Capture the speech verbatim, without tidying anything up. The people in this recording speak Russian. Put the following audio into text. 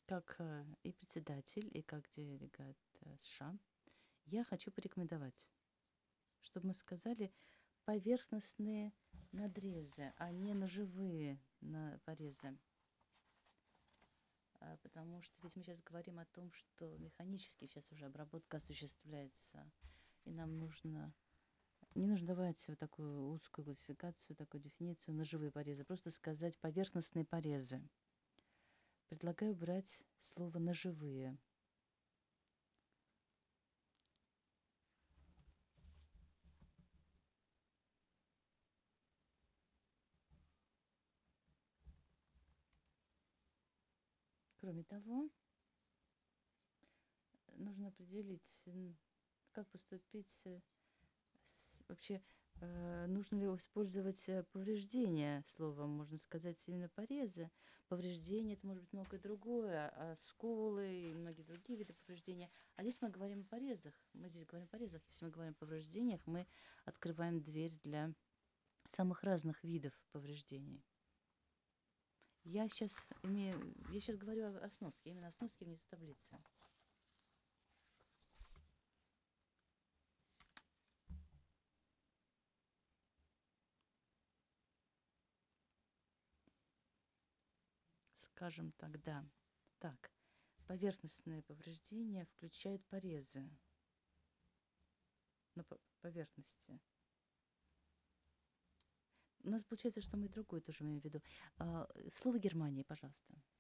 Как э, и председатель, и как делегат э, США, я хочу порекомендовать, чтобы мы сказали поверхностные надрезы, а не ножевые на- порезы. А, Потому что ведь мы сейчас говорим о том, что механически сейчас уже обработка осуществляется, и нам нужно, не нужно давать вот такую узкую классификацию, такую дефиницию ножевые порезы, просто сказать поверхностные порезы. Предлагаю убрать слово ножевые. Кроме того, нужно определить, м, как поступить э, с- вообще, э, нужно ли использовать э, повреждения словом, можно сказать именно порезы. Повреждения это может быть многое другое, а сколы и многие другие виды повреждения. А здесь мы говорим о порезах. Мы здесь говорим о порезах. Если мы говорим о повреждениях, мы открываем дверь для самых разных видов повреждений. Я сейчас имею, я сейчас говорю о, о сноске, именно о сноске внизу таблицы. Скажем тогда. Так, поверхностные повреждения включают порезы на поверхности. У нас получается, что мы и другое тоже имеем в виду. А, Слово Германии, пожалуйста.